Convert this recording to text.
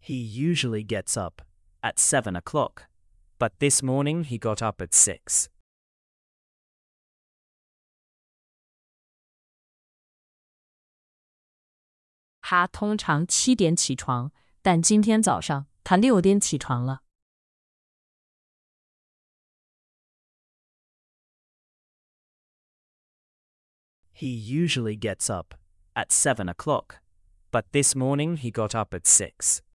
He usually gets up at 7 o'clock, but this morning he got up at 6. 他通常7点起床，但今天早上他6点起床了。 He usually gets up at 7 o'clock, but this morning he got up at 6.